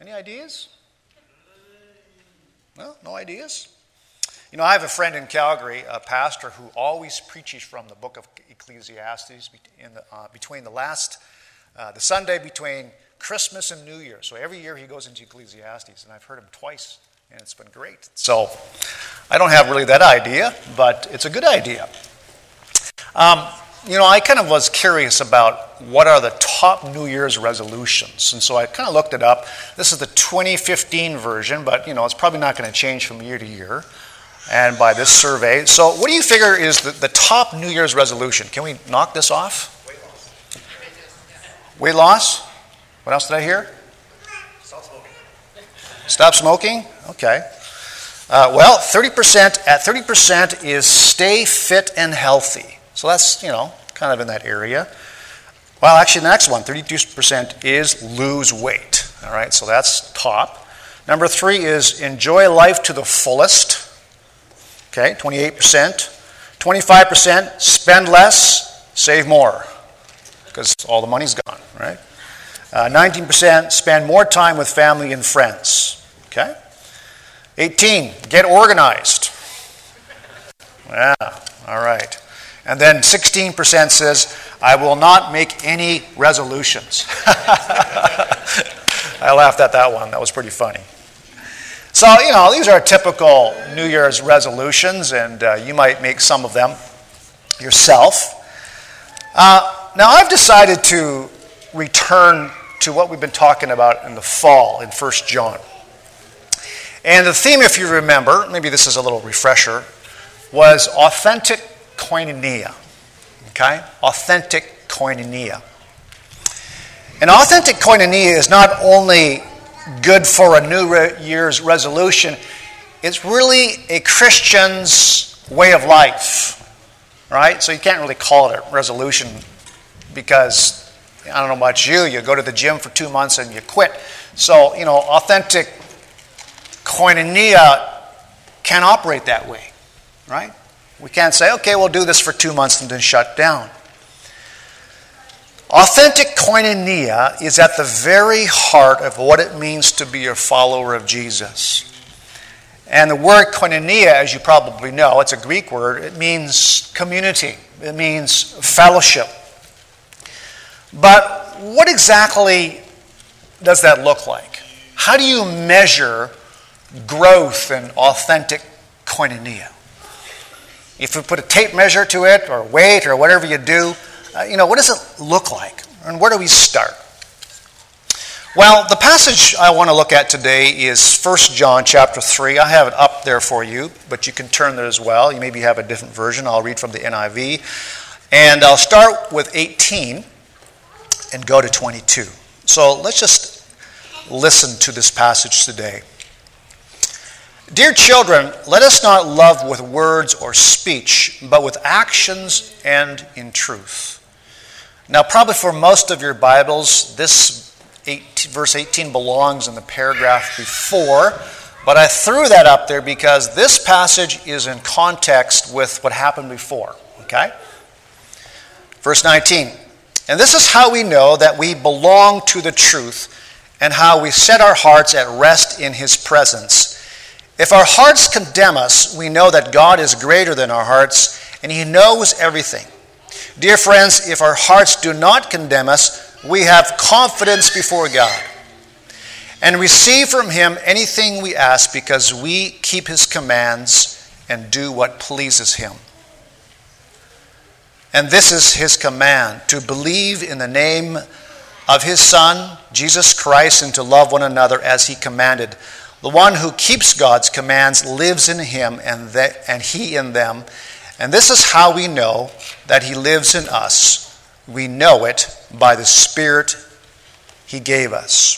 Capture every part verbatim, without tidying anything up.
Any ideas? No, no ideas? You know, I have a friend in Calgary, a pastor, who always preaches from the book of Ecclesiastes in the, uh, between the last, uh, the Sunday between Christmas and New Year. So every year he goes into Ecclesiastes, and I've heard him twice, and it's been great. So I don't have really that idea, but it's a good idea. Um, you know, I kind of was curious about what are the top New Year's resolutions, and so I kind of looked it up. This is the twenty fifteen version, but, you know, it's probably not going to change from year to year. And by this survey. So what do you figure is the, the top New Year's resolution? Can we knock this off? Weight loss. Weight loss? What else did I hear? Stop smoking. Stop smoking? Okay. Uh, well, thirty percent, at thirty percent is stay fit and healthy. So that's, you know, kind of in that area. Well, actually the next one, thirty-two percent is lose weight. All right, so that's top. Number three is enjoy life to the fullest. Okay, twenty-eight percent. twenty-five percent, spend less, save more, because all the money's gone, right? Uh, nineteen percent, spend more time with family and friends. Okay? eighteen, get organized. Yeah, all right. And then sixteen percent says, I will not make any resolutions. I laughed at that one. That was pretty funny. So, you know, these are typical New Year's resolutions, and uh, you might make some of them yourself. Uh, now, I've decided to return to what we've been talking about in the fall in First John. And the theme, if you remember, maybe this is a little refresher, was authentic koinonia. Okay? Authentic koinonia. And authentic koinonia is not only good for a New Year's resolution, it's really a Christian's way of life, right? So you can't really call it a resolution because, I don't know about you, you go to the gym for two months and you quit. So, you know, authentic koinonia can't operate that way, right? We can't say, okay, we'll do this for two months and then shut down. Authentic koinonia is at the very heart of what it means to be a follower of Jesus. And the word koinonia, as you probably know, it's a Greek word. It means community. It means fellowship. But what exactly does that look like? How do you measure growth in authentic koinonia? If you put a tape measure to it, or weight, or whatever you do, Uh, you know, what does it look like? And where do we start? Well, the passage I want to look at today is First John chapter three. I have it up there for you, but you can turn there as well. You maybe have a different version. I'll read from the N I V. And I'll start with eighteen and go to twenty-two. So let's just listen to this passage today. Dear children, let us not love with words or speech, but with actions and in truth. Now, probably for most of your Bibles, this eight, verse eighteen belongs in the paragraph before, but I threw that up there because this passage is in context with what happened before, okay? Verse nineteen, and this is how we know that we belong to the truth and how we set our hearts at rest in His presence. If our hearts condemn us, we know that God is greater than our hearts, and He knows everything. Dear friends, if our hearts do not condemn us, we have confidence before God and receive from Him anything we ask because we keep His commands and do what pleases Him. And this is His command, to believe in the name of His Son, Jesus Christ, and to love one another as He commanded. The one who keeps God's commands lives in Him and, that, and He in them. And this is how we know that He lives in us. We know it by the Spirit He gave us.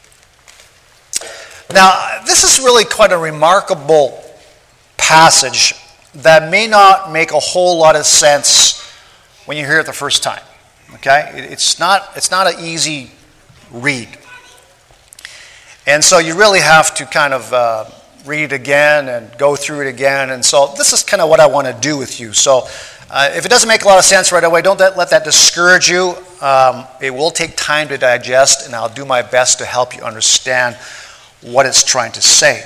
Now, this is really quite a remarkable passage that may not make a whole lot of sense when you hear it the first time. Okay? It's not, it's not an easy read. And so you really have to kind of uh, read it again and go through it again. And so this is kind of what I want to do with you. So uh, if it doesn't make a lot of sense right away, don't let, let that discourage you. Um, it will take time to digest, and I'll do my best to help you understand what it's trying to say.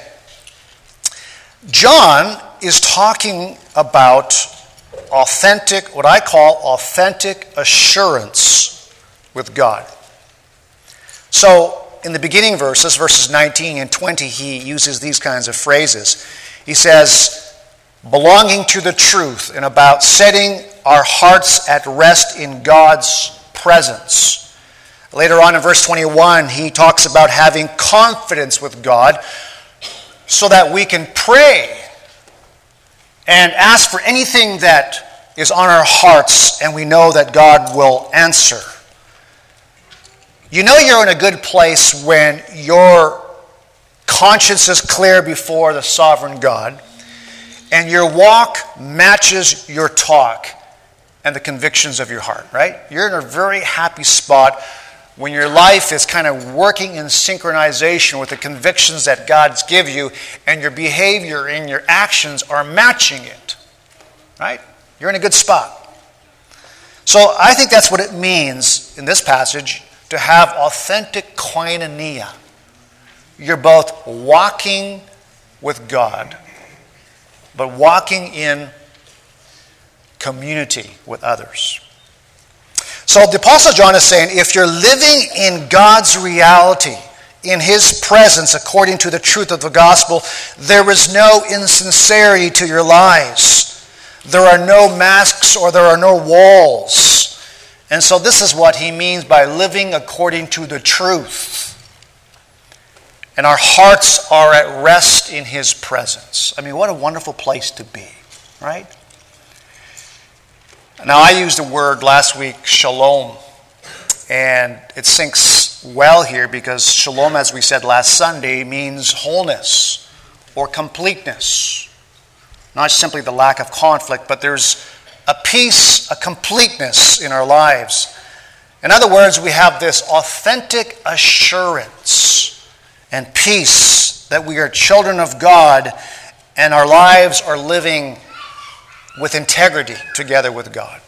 John is talking about authentic, what I call authentic assurance with God. So, in the beginning verses, verses nineteen and twenty, he uses these kinds of phrases. He says, belonging to the truth and about setting our hearts at rest in God's presence. Later on in verse twenty-one, he talks about having confidence with God so that we can pray and ask for anything that is on our hearts, and we know that God will answer. You know you're in a good place when your conscience is clear before the sovereign God, and your walk matches your talk and the convictions of your heart, right? You're in a very happy spot when your life is kind of working in synchronization with the convictions that God's give you, and your behavior and your actions are matching it, right? You're in a good spot. So I think that's what it means in this passage to have authentic koinonia. You're both walking with God, but walking in community with others. So the Apostle John is saying, if you're living in God's reality, in His presence, according to the truth of the gospel, there is no insincerity to your lives. There are no masks or there are no walls. And so this is what he means by living according to the truth. And our hearts are at rest in His presence. I mean, what a wonderful place to be, right? Now, I used the word last week, shalom, and it sinks well here because shalom, as we said last Sunday, means wholeness or completeness. Not simply the lack of conflict, but there's a peace, a completeness in our lives. In other words, we have this authentic assurance and peace that we are children of God and our lives are living with integrity together with God.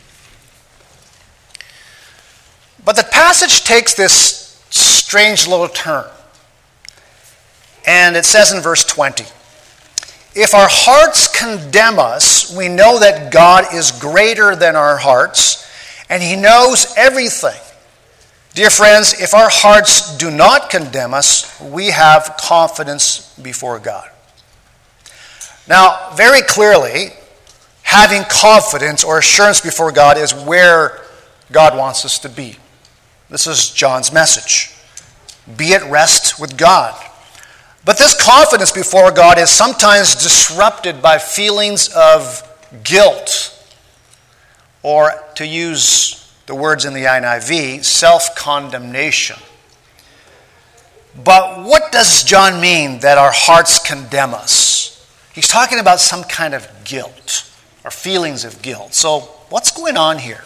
But the passage takes this strange little turn. And it says in verse twenty, if our hearts condemn us, we know that God is greater than our hearts, and He knows everything. Dear friends, if our hearts do not condemn us, we have confidence before God. Now, very clearly, having confidence or assurance before God is where God wants us to be. This is John's message. Be at rest with God. But this confidence before God is sometimes disrupted by feelings of guilt, or to use the words in the N I V, self-condemnation. But what does John mean that our hearts condemn us? He's talking about some kind of guilt, or feelings of guilt. So what's going on here?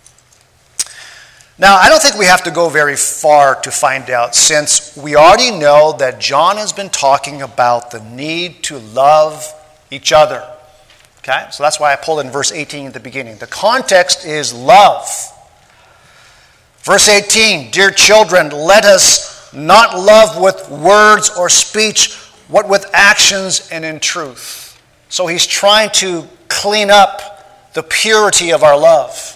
Now, I don't think we have to go very far to find out, since we already know that John has been talking about the need to love each other. Okay? So that's why I pulled in verse eighteen at the beginning. The context is love. Verse eighteen, dear children, let us not love with words or speech, but with actions and in truth. So he's trying to clean up the purity of our love.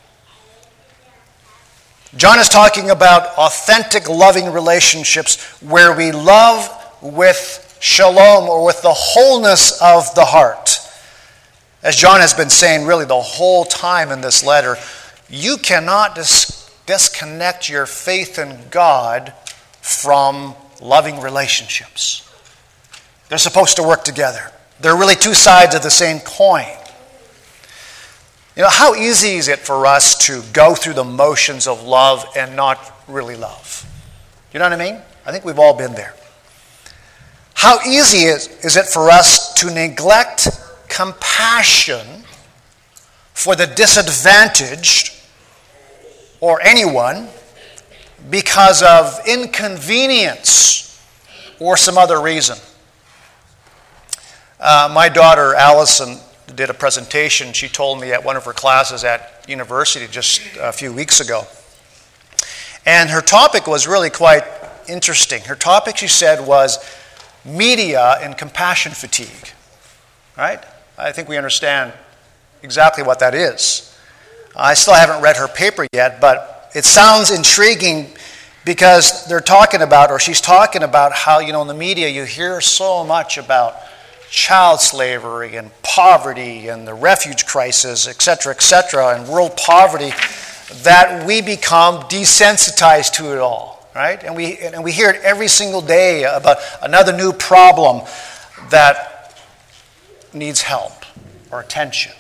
John is talking about authentic loving relationships where we love with shalom, or with the wholeness of the heart. As John has been saying really the whole time in this letter, you cannot dis- disconnect your faith in God from loving relationships. They're supposed to work together. They're really two sides of the same coin. You know, how easy is it for us to go through the motions of love and not really love? You know what I mean? I think we've all been there. How easy is, is it for us to neglect compassion for the disadvantaged or anyone because of inconvenience or some other reason? Uh, my daughter Allison did a presentation, she told me, at one of her classes at university just a few weeks ago. And her topic was really quite interesting. Her topic, she said, was media and compassion fatigue. Right? I think we understand exactly what that is. I still haven't read her paper yet, but it sounds intriguing because they're talking about, or she's talking about how, you know, in the media you hear so much about child slavery and poverty and the refugee crisis, et cetera, et cetera, and world poverty, that we become desensitized to it all, right? And we and we hear it every single day about another new problem that needs help or attention.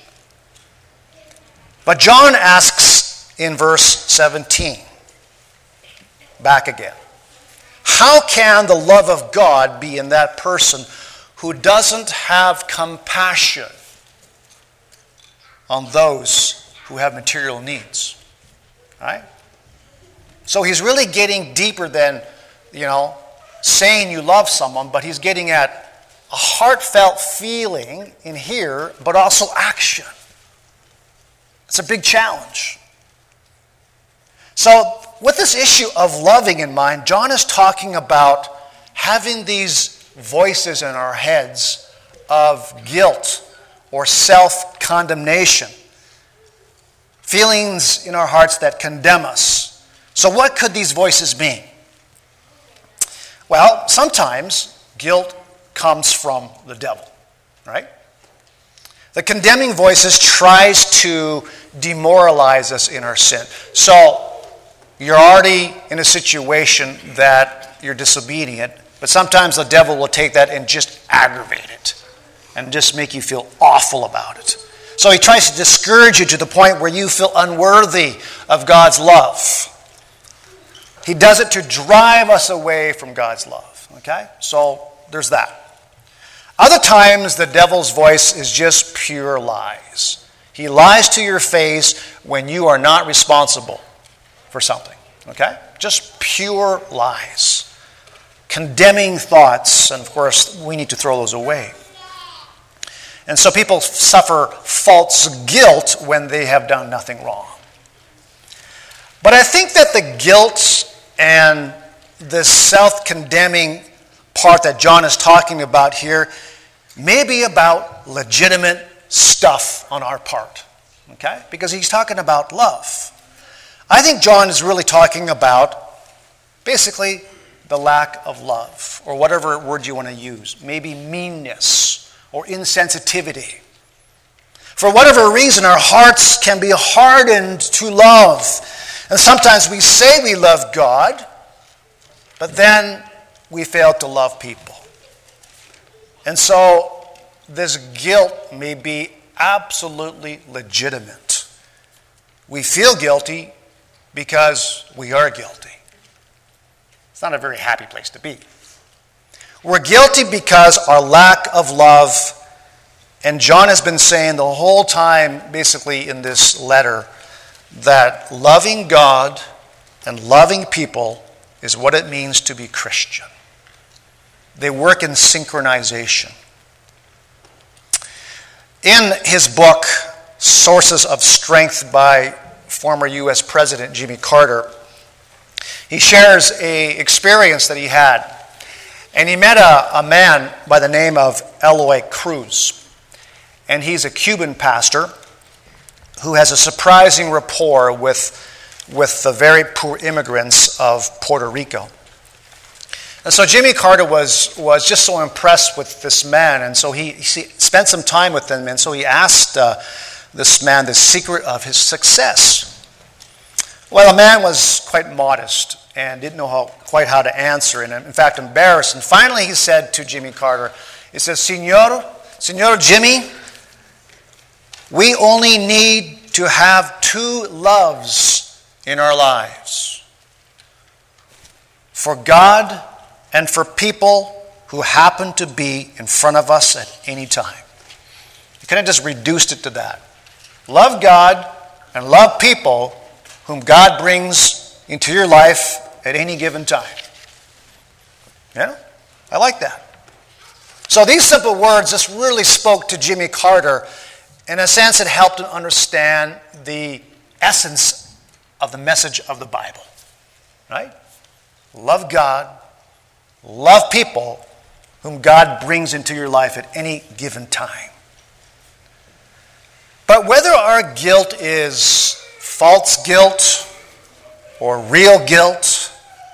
But John asks in verse seventeen, back again, how can the love of God be in that person who doesn't have compassion on those who have material needs? Right? So he's really getting deeper than, you know, saying you love someone, but he's getting at a heartfelt feeling in here, but also action. It's a big challenge. So with this issue of loving in mind, John is talking about having these voices in our heads of guilt or self-condemnation, feelings in our hearts that condemn us. So what could these voices mean? Well, sometimes guilt comes from the devil, right? The condemning voices tries to demoralize us in our sin. So you're already in a situation that you're disobedient, but sometimes the devil will take that and just aggravate it and just make you feel awful about it. So he tries to discourage you to the point where you feel unworthy of God's love. He does it to drive us away from God's love. Okay? So there's that. Other times the devil's voice is just pure lies. He lies to your face when you are not responsible for something. Okay? Just pure lies. Condemning thoughts, and of course we need to throw those away. And so people suffer false guilt when they have done nothing wrong. But I think that the guilt and the self-condemning part that John is talking about here may be about legitimate stuff on our part. Okay? Because he's talking about love. I think John is really talking about basically the lack of love, or whatever word you want to use. Maybe meanness or insensitivity. For whatever reason, our hearts can be hardened to love. And sometimes we say we love God, but then we fail to love people. And so this guilt may be absolutely legitimate. We feel guilty because we are guilty. It's not a very happy place to be. We're guilty because our lack of love, and John has been saying the whole time, basically in this letter, that loving God and loving people is what it means to be Christian. They work in synchronization. In his book, Sources of Strength by former U S President Jimmy Carter, he shares an experience that he had. And he met a, a man by the name of Eloy Cruz. And he's a Cuban pastor who has a surprising rapport with, with the very poor immigrants of Puerto Rico. And so Jimmy Carter was, was just so impressed with this man, and so he, he spent some time with him, and so he asked uh, this man the secret of his success. Well, the man was quite modest and didn't know how, quite how to answer, and in fact embarrassed. And finally he said to Jimmy Carter, he says, Senor, Senor Jimmy, we only need to have two loves in our lives. For God and for people who happen to be in front of us at any time. He kind of just reduced it to that. Love God and love people whom God brings into your life at any given time. Yeah? I like that. So these simple words just really spoke to Jimmy Carter, In a sense, it helped him understand the essence of the message of the Bible. Right? Love God, love people whom God brings into your life at any given time. But whether our guilt is false guilt or real guilt,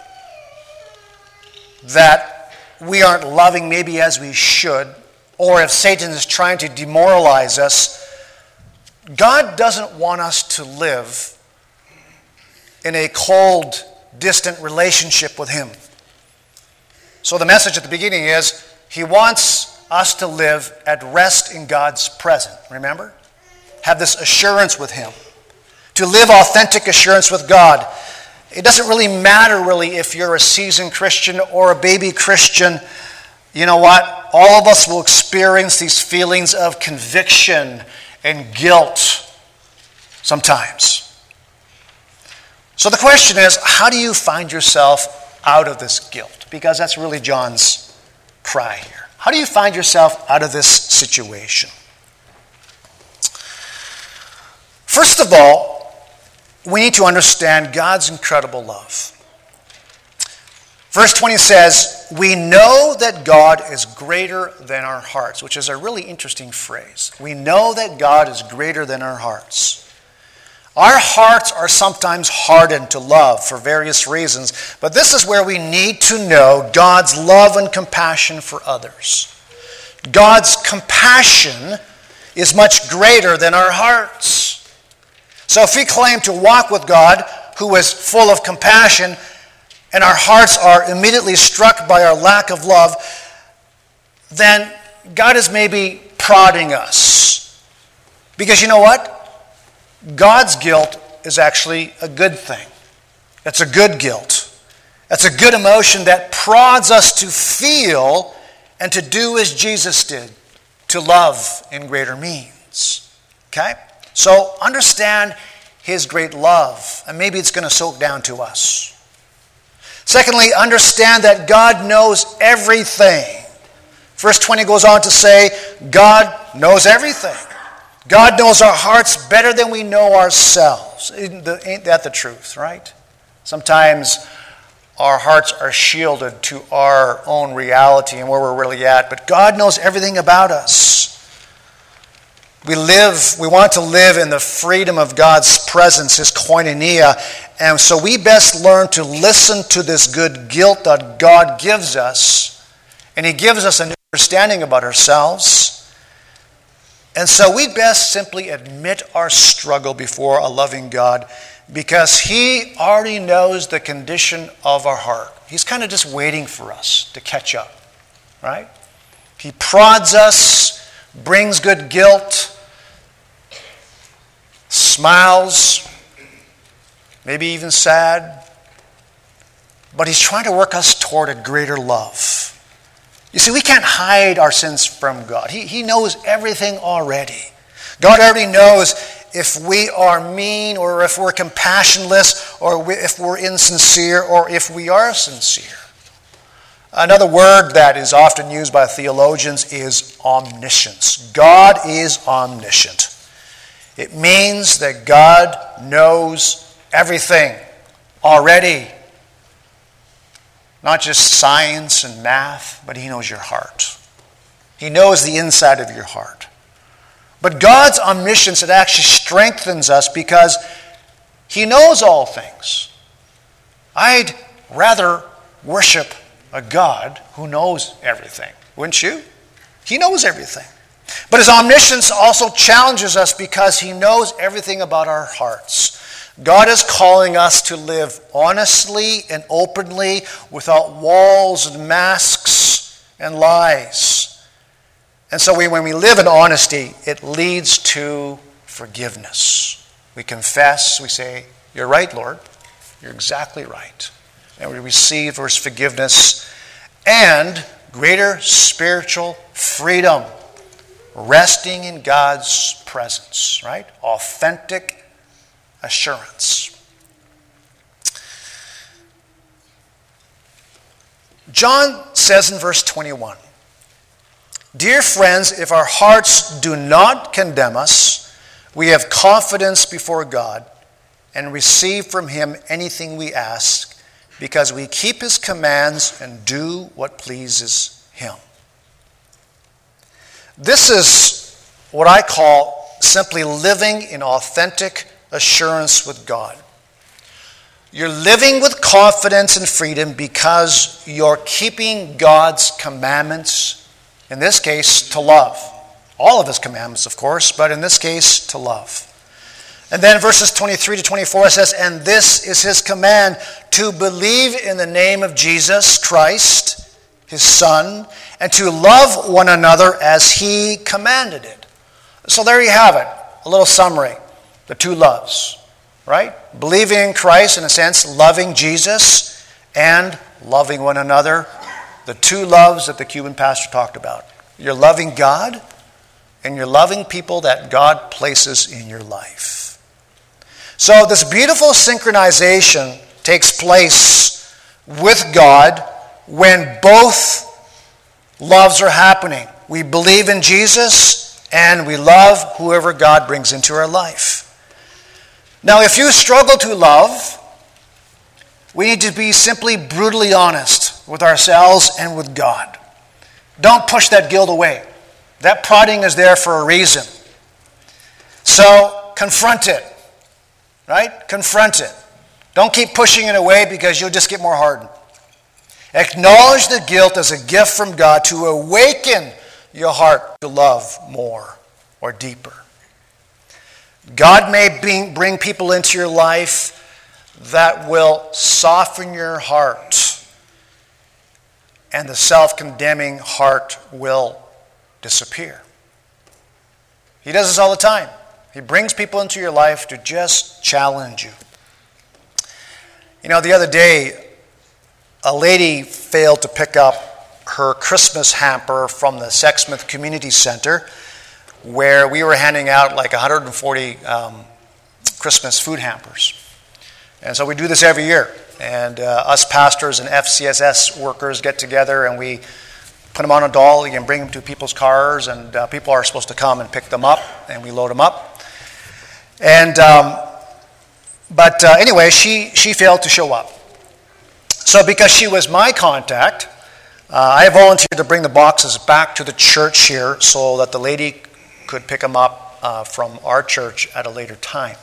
that we aren't loving maybe as we should, or if Satan is trying to demoralize us, God doesn't want us to live in a cold, distant relationship with Him. So the message at the beginning is, He wants us to live at rest in God's presence. Remember? Have this assurance with Him. To live authentic assurance with God. It doesn't really matter really if you're a seasoned Christian or a baby Christian. You know what? All of us will experience these feelings of conviction and guilt sometimes. So the question is, how do you find yourself out of this guilt? Because that's really John's cry here. How do you find yourself out of this situation? First of all, we need to understand God's incredible love. Verse twenty says, we know that God is greater than our hearts, which is a really interesting phrase. We know that God is greater than our hearts. Our hearts are sometimes hardened to love for various reasons, but this is where we need to know God's love and compassion for others. God's compassion is much greater than our hearts. So if we claim to walk with God, who is full of compassion, and our hearts are immediately struck by our lack of love, then God is maybe prodding us. Because you know what? God's guilt is actually a good thing. It's a good guilt. It's a good emotion that prods us to feel and to do as Jesus did, to love in greater means. Okay? So understand His great love, and maybe it's going to soak down to us. Secondly, understand that God knows everything. Verse twenty goes on to say, God knows everything. God knows our hearts better than we know ourselves. Ain't that the truth, right? Sometimes our hearts are shielded to our own reality and where we're really at, but God knows everything about us. We live, we want to live in the freedom of God's presence, His koinonia, and so we best learn to listen to this good guilt that God gives us, and He gives us an understanding about ourselves. And so we best simply admit our struggle before a loving God, because He already knows the condition of our heart. He's kind of just waiting for us to catch up, right? He prods us, brings good guilt, smiles, maybe even sad, but He's trying to work us toward a greater love. You see, we can't hide our sins from God. He, he knows everything already. God already knows if we are mean or if we're compassionless or if we're insincere or if we are sincere. Another word that is often used by theologians is omniscience. God is omniscient. It means that God knows everything already. Not just science and math, but He knows your heart. He knows the inside of your heart. But God's omniscience, it actually strengthens us because He knows all things. I'd rather worship a God who knows everything, wouldn't you? He knows everything. But His omniscience also challenges us because He knows everything about our hearts. God is calling us to live honestly and openly without walls and masks and lies. And so we, when we live in honesty, it leads to forgiveness. We confess, we say, "You're right, Lord. You're exactly right." And we receive His forgiveness and greater spiritual freedom, resting in God's presence, right? Authentic assurance. John says in verse twenty-one, Dear friends, if our hearts do not condemn us, we have confidence before God and receive from him anything we ask, because we keep his commands and do what pleases him. This is what I call simply living in authentic assurance with God. You're living with confidence and freedom because you're keeping God's commandments. In this case, to love. All of his commandments, of course, but in this case, to love. And then verses twenty-three to twenty-four says, and this is his command, to believe in the name of Jesus Christ, his Son, and to love one another as he commanded it. So there you have it, a little summary, the two loves, right? Believing in Christ, in a sense, loving Jesus, and loving one another. The two loves that the Cuban pastor talked about. You're loving God, and you're loving people that God places in your life. So this beautiful synchronization takes place with God when both loves are happening. We believe in Jesus, and we love whoever God brings into our life. Now, if you struggle to love, we need to be simply brutally honest with ourselves and with God. Don't push that guilt away. That prodding is there for a reason. So, confront it. Right? Confront it. Don't keep pushing it away because you'll just get more hardened. Acknowledge the guilt as a gift from God to awaken your heart to love more or deeper. God may bring, bring people into your life that will soften your heart, and the self-condemning heart will disappear. He does this all the time. He brings people into your life to just challenge you. You know, the other day, a lady failed to pick up her Christmas hamper from the Sexsmith Community Center, where we were handing out like one hundred forty um, Christmas food hampers. And so we do this every year. And uh, us pastors and F C S S workers get together and we put them on a dolly and bring them to people's cars, and uh, people are supposed to come and pick them up, and we load them up. And um, but uh, anyway, she she failed to show up. So because she was my contact, uh, I volunteered to bring the boxes back to the church here so that the lady could pick them up uh, from our church at a later time.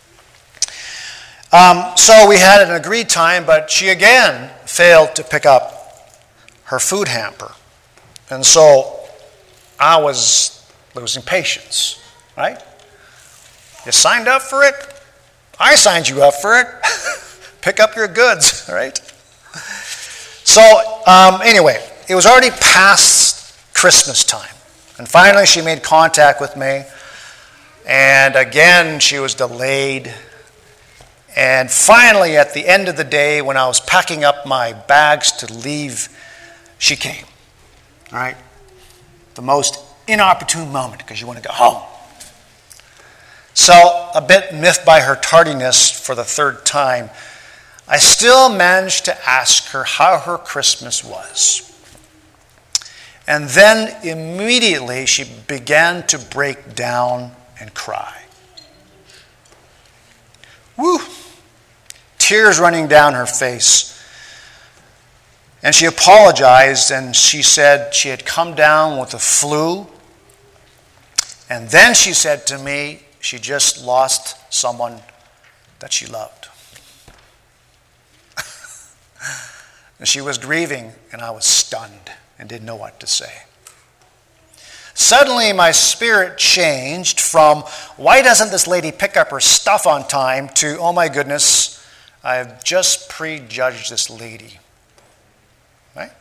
Um, so we had an agreed time, but she again failed to pick up her food hamper. And so I was losing patience, right? You signed up for it. I signed you up for it. Pick up your goods, right? So um, anyway, it was already past Christmas time. And finally she made contact with me. And again, she was delayed. And finally, at the end of the day, when I was packing up my bags to leave, she came. All right? The most inopportune moment, because you want to go home. So, a bit miffed by her tardiness for the third time, I still managed to ask her how her Christmas was. And then immediately she began to break down and cry. Woo! Tears running down her face. And she apologized, and she said she had come down with the flu. And then she said to me she just lost someone that she loved. And she was grieving, and I was stunned and didn't know what to say. Suddenly my spirit changed from, why doesn't this lady pick up her stuff on time, to, oh my goodness, I've just prejudged this lady. Right?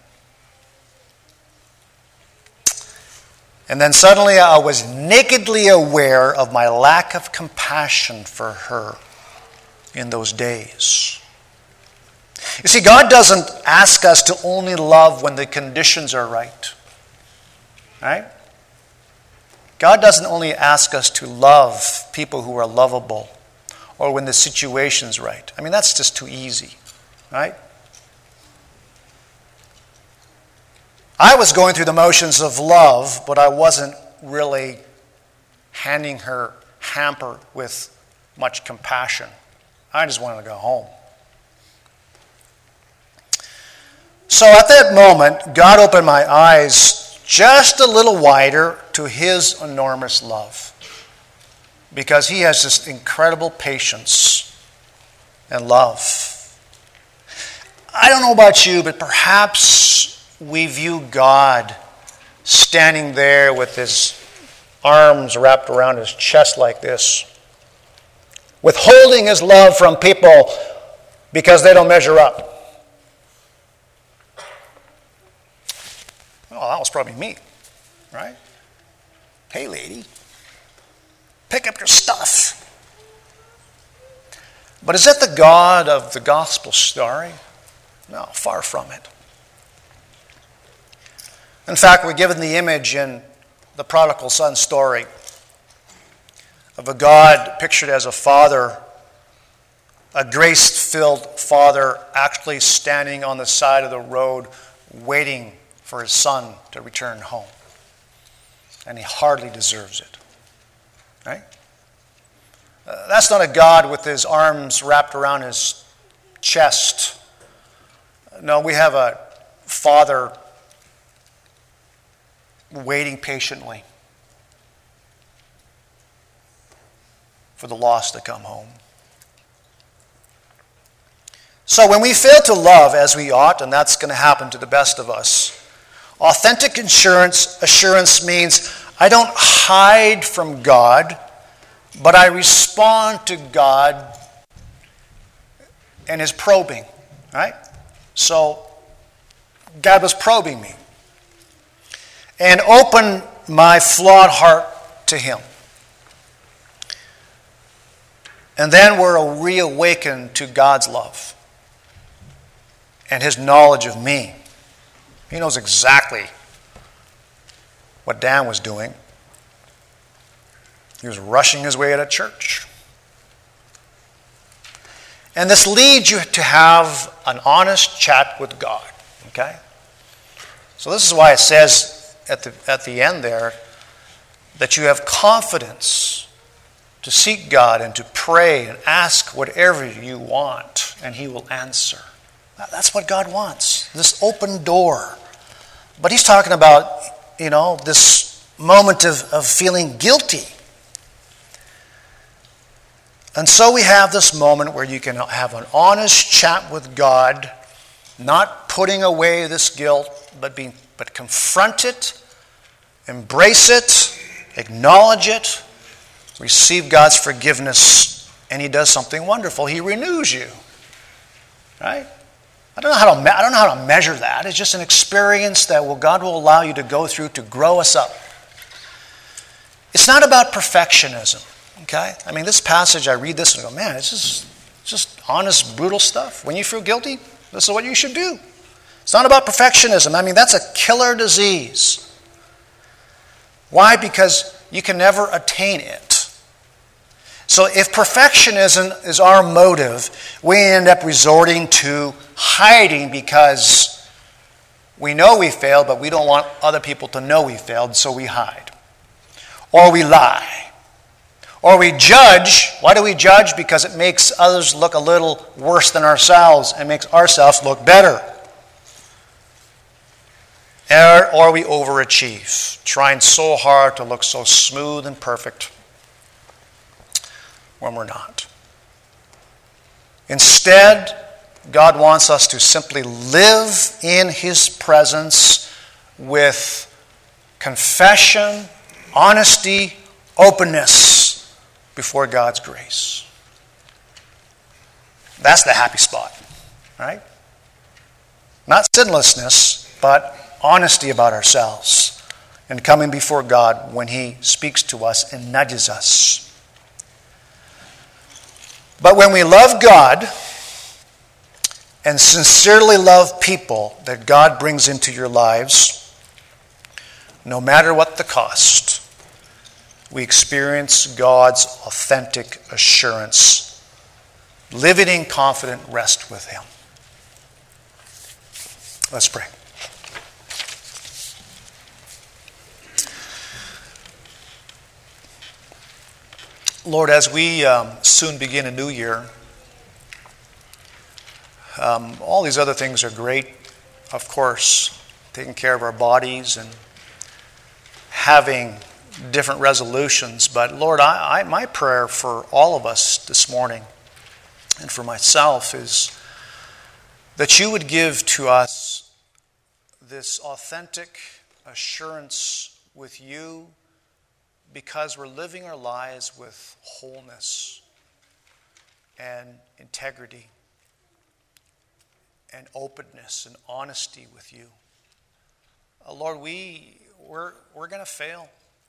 And then suddenly I was nakedly aware of my lack of compassion for her in those days. You see, God doesn't ask us to only love when the conditions are right. Right? God doesn't only ask us to love people who are lovable or when the situation's right. I mean, that's just too easy. Right? I was going through the motions of love, but I wasn't really handing her hamper with much compassion. I just wanted to go home. So at that moment, God opened my eyes just a little wider to his enormous love, because he has this incredible patience and love. I don't know about you, but perhaps we view God standing there with his arms wrapped around his chest like this, withholding his love from people because they don't measure up. Well, that was probably me, right? Hey, lady, pick up your stuff. But is that the God of the gospel story? No, far from it. In fact, we're given the image in the prodigal son story of a God pictured as a father, a grace-filled father actually standing on the side of the road waiting for his son to return home. And he hardly deserves it. Right? Uh, that's not a God with his arms wrapped around his chest. No, we have a father waiting patiently for the lost to come home. So when we fail to love as we ought, and that's going to happen to the best of us, authentic assurance, assurance means I don't hide from God, but I respond to God and his probing, right? So God was probing me and opened my flawed heart to him. And then we're reawakened to God's love and his knowledge of me. He knows exactly what Dan was doing. He was rushing his way out of church. And this leads you to have an honest chat with God. Okay? So this is why it says at the, at the end there that you have confidence to seek God and to pray and ask whatever you want, and he will answer. That's what God wants, this open door. But he's talking about, you know, this moment of, of feeling guilty. And so we have this moment where you can have an honest chat with God, not putting away this guilt, but being, but confront it, embrace it, acknowledge it, receive God's forgiveness, and he does something wonderful. He renews you, right? I don't know how to me- I don't know how to measure that. It's just an experience that will, God will allow you to go through to grow us up. It's not about perfectionism. Okay? I mean, this passage, I read this and I go, man, it's just, it's just honest, brutal stuff. When you feel guilty, this is what you should do. It's not about perfectionism. I mean, that's a killer disease. Why? Because you can never attain it. So if perfectionism is our motive, we end up resorting to hiding because we know we failed, but we don't want other people to know we failed, so we hide. Or we lie. Or we judge. Why do we judge? Because it makes others look a little worse than ourselves and makes ourselves look better. Or, or we overachieve, trying so hard to look so smooth and perfect when we're not. Instead, God wants us to simply live in his presence with confession, honesty, openness before God's grace. That's the happy spot, right? Not sinlessness, but honesty about ourselves and coming before God when he speaks to us and nudges us. But when we love God and sincerely love people that God brings into your lives, no matter what the cost, we experience God's authentic assurance, living in confident rest with him. Let's pray. Lord, as we um, soon begin a new year, um, all these other things are great, of course, taking care of our bodies and having different resolutions. But Lord, I, I, my prayer for all of us this morning and for myself is that you would give to us this authentic assurance with you, because we're living our lives with wholeness and integrity and openness and honesty with you. Uh, Lord, we, we're, we're going to fail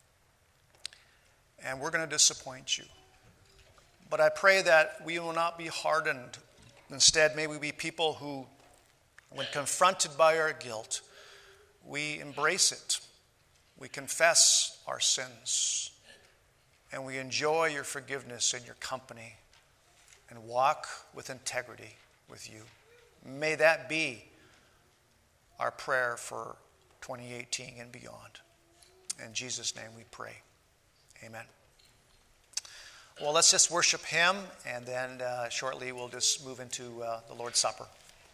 and we're going to disappoint you. But I pray that we will not be hardened. Instead, may we be people who, when confronted by our guilt, we embrace it. We confess our sins, and we enjoy your forgiveness and your company and walk with integrity with you. May that be our prayer for twenty eighteen and beyond. In Jesus' name we pray. Amen. Well, let's just worship him, and then uh, shortly we'll just move into uh, the Lord's Supper.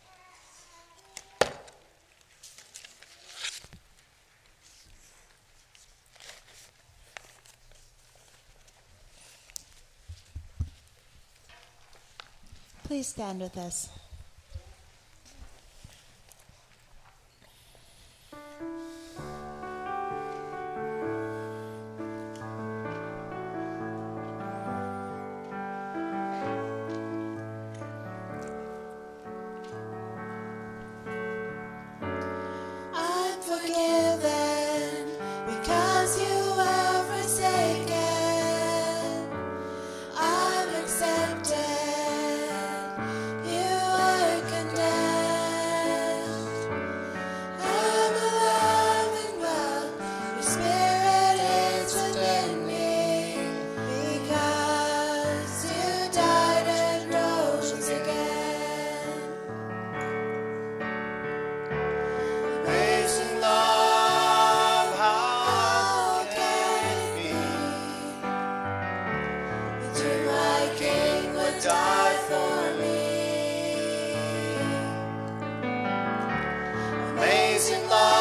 Please stand with us. I'm forgiven because you have forsaken. I'm accepted. You are condemned. I'm alive and well. Your spirit is within me because you died and rose again. Amazing love, how can it be That you, my King, would die for me. amazing love?